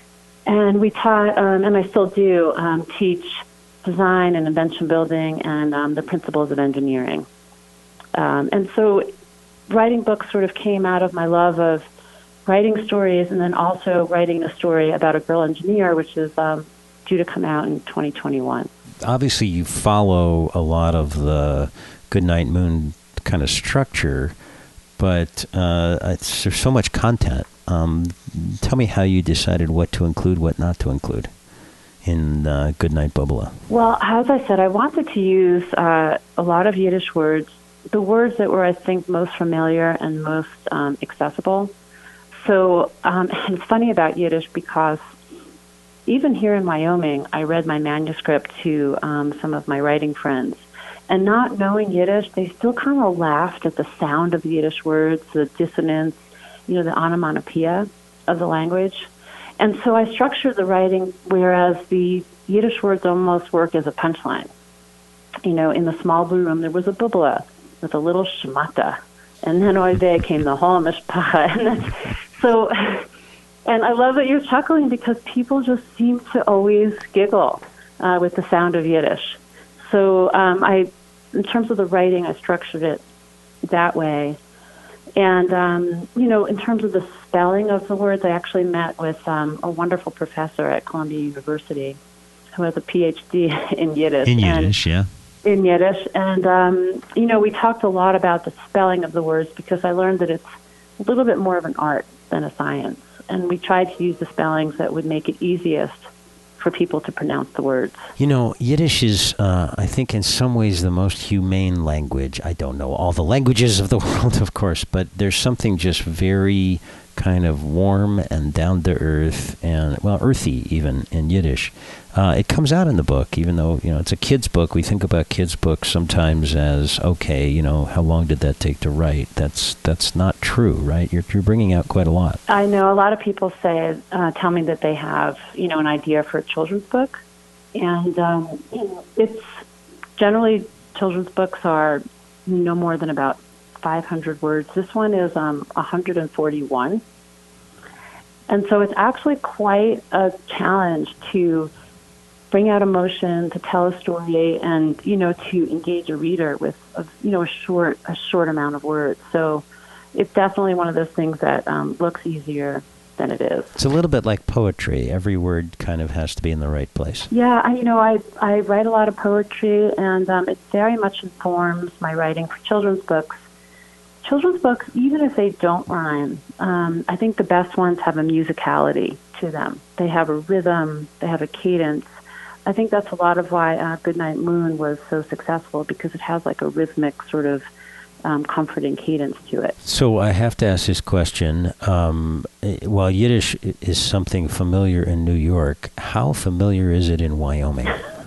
And we taught, um, and I still do, um, teach design and invention building and um, the principles of engineering. Um, and so writing books sort of came out of my love of writing stories and then also writing a story about a girl engineer, which is um, due to come out in twenty twenty-one. Obviously, you follow a lot of the Goodnight Moon kind of structure, but uh, it's, there's so much content. Um, tell me how you decided what to include, what not to include in uh, Goodnight Bubala. Well, as I said, I wanted to use uh, a lot of Yiddish words, the words that were, I think, most familiar and most um, accessible. So um, it's funny about Yiddish because even here in Wyoming, I read my manuscript to um, some of my writing friends. And not knowing Yiddish, they still kind of laughed at the sound of the Yiddish words, the dissonance, you know, the onomatopoeia of the language. And so I structured the writing whereas the Yiddish words almost work as a punchline. You know, in the small blue room, there was a bubla with a little shmata. And then oiveh came the whole mishpacha. And that's, so, and I love that you're chuckling because people just seem to always giggle uh, with the sound of Yiddish. So um, I, in terms of the writing, I structured it that way. And, um, you know, in terms of the spelling of the words, I actually met with um, a wonderful professor at Columbia University who has a P H D in Yiddish. In Yiddish, and, yeah. In Yiddish. And, um, you know, we talked a lot about the spelling of the words because I learned that it's a little bit more of an art than a science. And we tried to use the spellings that would make it easiest for people to pronounce the words. You know, Yiddish is, uh, I think, in some ways the most humane language. I don't know all the languages of the world, of course, but there's something just very kind of warm and down to earth and, well, earthy even in Yiddish. Uh, it comes out in the book, even though, you know, it's a kid's book. We think about kids' books sometimes as, okay, you know, how long did that take to write? That's that's not true, right? You're you're bringing out quite a lot. I know a lot of people say, uh, tell me that they have, you know, an idea for a children's book. And, um, you know, it's generally children's books are no more than about five hundred words. This one is um, one hundred forty-one. And so it's actually quite a challenge to bring out emotion, to tell a story, and, you know, to engage a reader with, a, you know, a short a short amount of words. So it's definitely one of those things that um, looks easier than it is. It's a little bit like poetry. Every word kind of has to be in the right place. Yeah, I, you know, I, I write a lot of poetry, and um, it very much informs my writing for children's books. Children's books, even if they don't rhyme, um, I think the best ones have a musicality to them. They have a rhythm, they have a cadence. I think that's a lot of why uh, Goodnight Moon was so successful, because it has like a rhythmic sort of um, comforting cadence to it. So I have to ask this question. Um, while Yiddish is something familiar in New York, how familiar is it in Wyoming?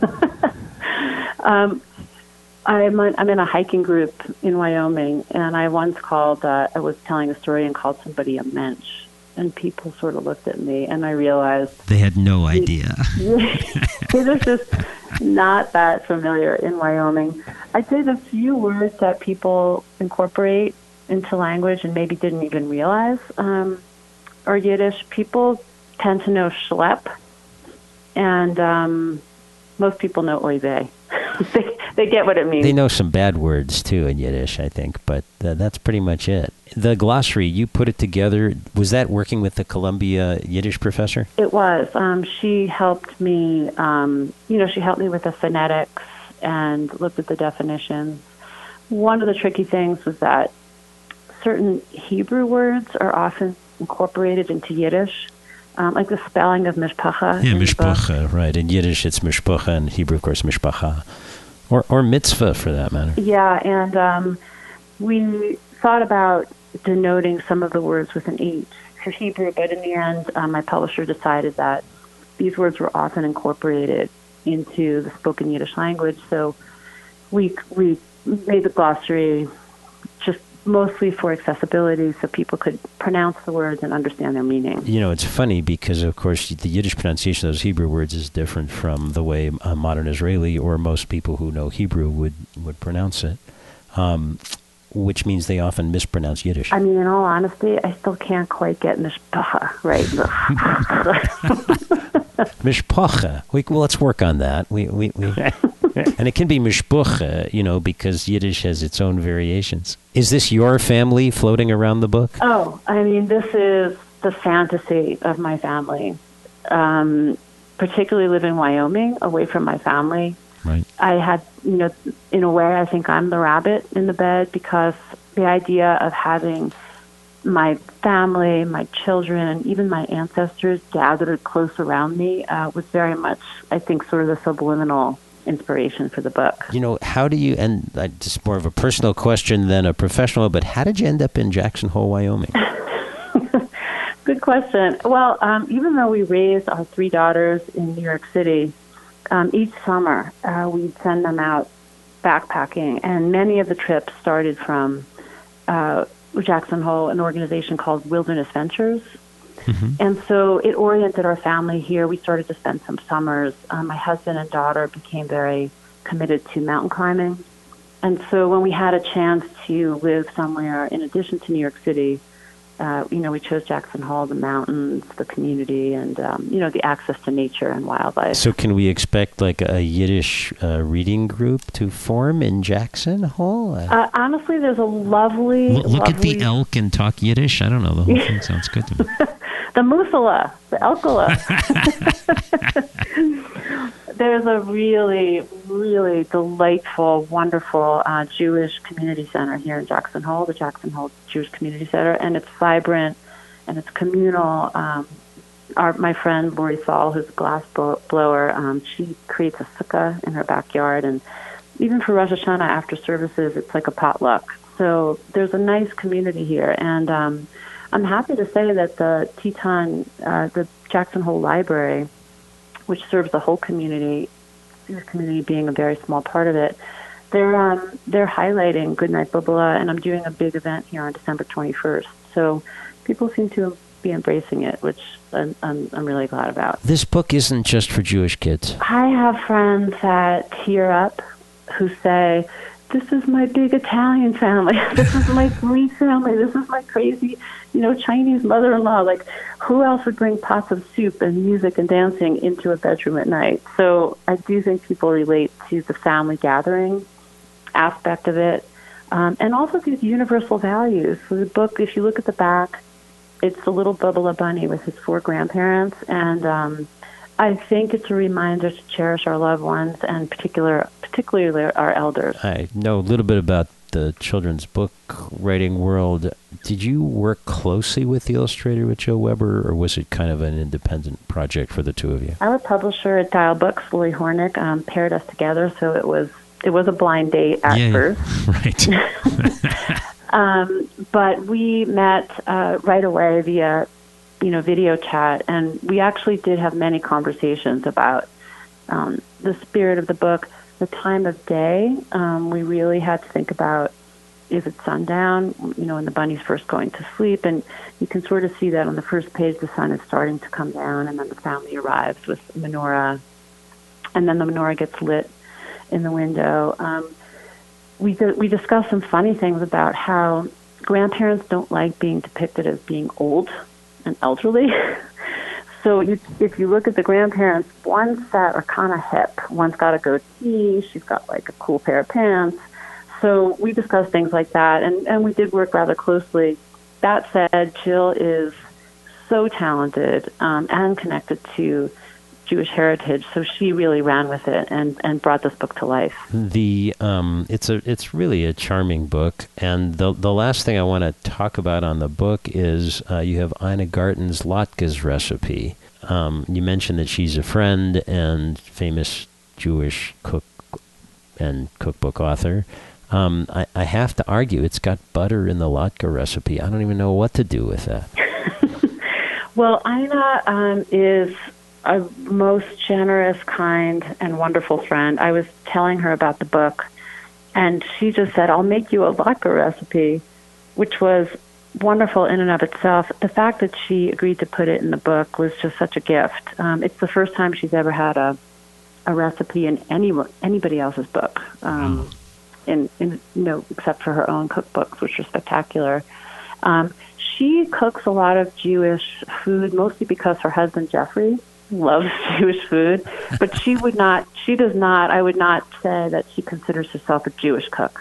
um, I'm, a, I'm in a hiking group in Wyoming, and I once called, uh, I was telling a story and called somebody a mensch, and people sort of looked at me, and I realized they had no idea. It was just not that familiar in Wyoming. I'd say the few words that people incorporate into language and maybe didn't even realize um, are Yiddish. People tend to know schlep, and um, most people know oy vey. they, they get what it means. They know some bad words, too, in Yiddish, I think, but th- that's pretty much it. The glossary, you put it together. Was that working with the Columbia Yiddish professor? It was. Um, she helped me, um, you know, she helped me with the phonetics and looked at the definitions. One of the tricky things was that certain Hebrew words are often incorporated into Yiddish, um, like the spelling of mishpacha. Yeah, mishpacha, right. In Yiddish, it's mishpacha, and Hebrew, of course, mishpacha. Or, or mitzvah, for that matter. Yeah, and um, we thought about denoting some of the words with an H for Hebrew, but in the end, um, my publisher decided that these words were often incorporated into the spoken Yiddish language, so we we made the glossary just mostly for accessibility, so people could pronounce the words and understand their meaning. You know, it's funny because, of course, the Yiddish pronunciation of those Hebrew words is different from the way a modern Israeli or most people who know Hebrew would, would pronounce it, um, which means they often mispronounce Yiddish. I mean, in all honesty, I still can't quite get mishpacha right. Mishpacha. We, well, let's work on that. We, we, we and it can be mishpucha, you know, because Yiddish has its own variations. Is this your family floating around the book? Oh, I mean, this is the fantasy of my family. Um, particularly living in Wyoming, away from my family. Right. I had, you know, in a way, I think I'm the rabbit in the bed, because the idea of having my family, my children, and even my ancestors gathered close around me uh, was very much, I think, sort of the subliminal inspiration for the book. You know, how do you, and uh, just more of a personal question than a professional, but how did you end up in Jackson Hole, Wyoming? Good question. Well, um, even though we raised our three daughters in New York City, um, each summer uh, we'd send them out backpacking, and many of the trips started from uh, Jackson Hole, an organization called Wilderness Ventures. Mm-hmm. And so it oriented our family here. We started to spend some summers. Um, my husband and daughter became very committed to mountain climbing. And so when we had a chance to live somewhere in addition to New York City, uh, you know, we chose Jackson Hole, the mountains, the community, and, um, you know, the access to nature and wildlife. So can we expect like a Yiddish uh, reading group to form in Jackson Hole? Uh, uh, honestly, there's a lovely... L- look lovely... at the elk and talk Yiddish? I don't know. The whole thing sounds good to me. The musala, the elkala. There's a really, really delightful, wonderful uh, Jewish community center here in Jackson Hole, the Jackson Hole Jewish Community Center, and it's vibrant and it's communal. Um, our, my friend Lori Saul, who's a glass blow- blower, um, she creates a sukkah in her backyard, and even for Rosh Hashanah after services, it's like a potluck. So there's a nice community here, and um, I'm happy to say that the Teton, uh, the Jackson Hole Library, which serves the whole community, Jewish community being a very small part of it, they're um, they're highlighting Goodnight Bubala, and I'm doing a big event here on December twenty-first. So people seem to be embracing it, which I'm, I'm, I'm really glad about. This book isn't just for Jewish kids. I have friends that tear up who say this is my big Italian family. This is my Greek family. This is my crazy, you know, Chinese mother-in-law. Like, who else would bring pots of soup and music and dancing into a bedroom at night? So I do think people relate to the family gathering aspect of it, um, and also these universal values. So the book, if you look at the back, it's the little Bubba Bunny with his four grandparents, and um, I think it's a reminder to cherish our loved ones, and particular, particularly our elders. I know a little bit about the children's book writing world. Did you work closely with the illustrator, with Joe Weber, or was it kind of an independent project for the two of you? Our publisher at Dial Books, Lori Hornick, um, paired us together, so it was it was a blind date at yeah, first. Right. um, but we met uh, right away via, you know, video chat, and we actually did have many conversations about um, the spirit of the book, the time of day. Um, we really had to think about, is it sundown, you know, when the bunny's first going to sleep, and you can sort of see that on the first page, the sun is starting to come down, and then the family arrives with the menorah, and then the menorah gets lit in the window. Um, we did, we discussed some funny things about how grandparents don't like being depicted as being old and elderly. So you, if you look at the grandparents, one's fat or kind of hip. One's got a goatee. She's got like a cool pair of pants. So we discussed things like that, and, and we did work rather closely. That said, Jill is so talented um, and connected to Jewish heritage, so she really ran with it and, and brought this book to life. The um, it's a it's really a charming book, and the the last thing I want to talk about on the book is uh, you have Ina Garten's latkes recipe. Um, you mentioned that she's a friend and famous Jewish cook and cookbook author. Um, I, I have to argue it's got butter in the latke recipe. I don't even know what to do with that. Well, Ina um, is a most generous, kind, and wonderful friend. I was telling her about the book, and she just said, I'll make you a latke recipe, which was wonderful in and of itself. The fact that she agreed to put it in the book was just such a gift. Um, it's the first time she's ever had a a recipe in any anybody else's book, um, mm. in, in you know, except for her own cookbooks, which are spectacular. Um, she cooks a lot of Jewish food, mostly because her husband, Jeffrey, loves Jewish food, but she would not, she does not, I would not say that she considers herself a Jewish cook.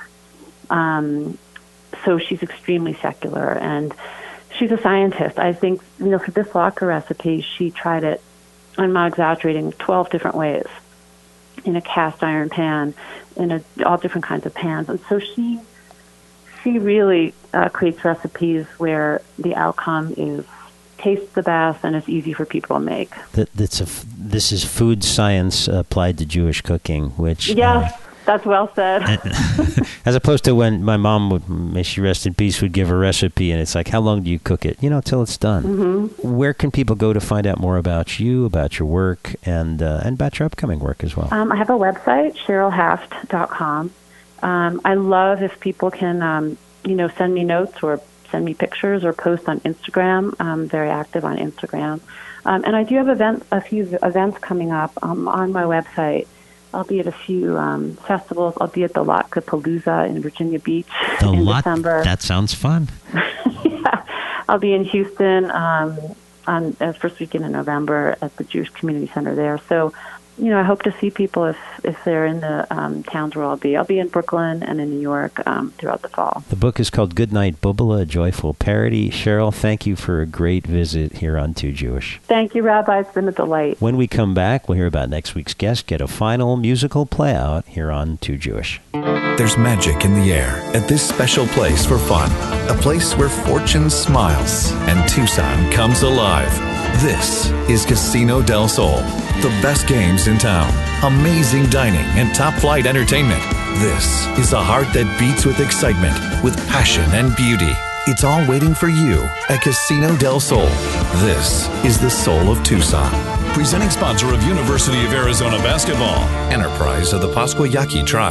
Um, so she's extremely secular, and she's a scientist. I think, you know, for this latke recipe, she tried it, I'm not exaggerating, twelve different ways in a cast iron pan, in a, all different kinds of pans. And so she, she really uh, creates recipes where the outcome is tastes the best and is easy for people to make. That, that's a, this is food science applied to Jewish cooking, which... Yes, uh, that's well said. As opposed to when my mom, would, may she rest in peace, would give a recipe, and it's like, how long do you cook it? You know, till it's done. Mm-hmm. Where can people go to find out more about you, about your work, and uh, and about your upcoming work as well? Um, I have a website, cheryl haft dot com. Um, I love if people can, um, you know, send me notes or send me pictures or post on Instagram. I'm very active on Instagram. Um, and I do have event, a few events coming up um, on my website. I'll be at a few um, festivals. I'll be at the Latke Palooza in Virginia Beach the in lot- December. That sounds fun. Yeah. I'll be in Houston um, on the first weekend in November at the Jewish Community Center there. So, you know, I hope to see people if, if they're in the um, towns where I'll be. I'll be in Brooklyn and in New York um, throughout the fall. The book is called Goodnight Bubala, a Joyful Parody. Cheryl, thank you for a great visit here on Too Jewish. Thank you, Rabbi. It's been a delight. When we come back, we'll hear about next week's guest, get a final musical play out here on Too Jewish. There's magic in the air at this special place for fun. A place where fortune smiles and Tucson comes alive. This is Casino del Sol. The best games in town, amazing dining, and top-flight entertainment. This is a heart that beats with excitement, with passion and beauty. It's all waiting for you at Casino del Sol. This is the soul of Tucson. Presenting sponsor of University of Arizona basketball. Enterprise of the Pasquayaqui tribe.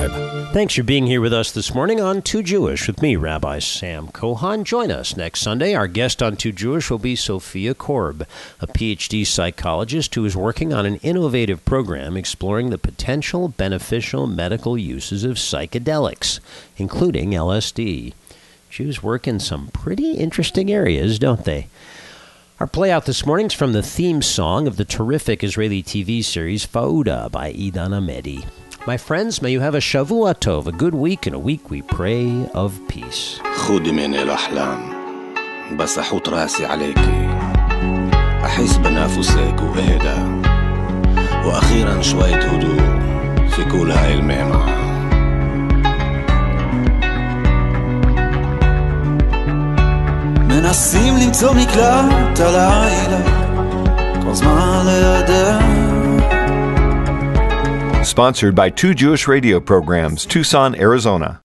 Thanks for being here with us this morning on Too Jewish with me, Rabbi Sam Kohan. Join us next Sunday. Our guest on Too Jewish will be Sophia Korb, a P H D psychologist who is working on an innovative program exploring the potential beneficial medical uses of psychedelics, including L S D. Jews work in some pretty interesting areas, don't they? Our playout this morning is from the theme song of the terrific Israeli T V series Fauda by Idan Amedi. My friends, may you have a Shavua Tov, a good week, and a week we pray of peace. خذي مني الأحلام بس أحط راسي عليكي أحس بنفسك وأهدى وأخيرا شوية هدوء في كل هاي المهمة. מנסים למצוא מקלט הלילה כל זמן לידך. Sponsored by two Jewish radio programs, Tucson, Arizona.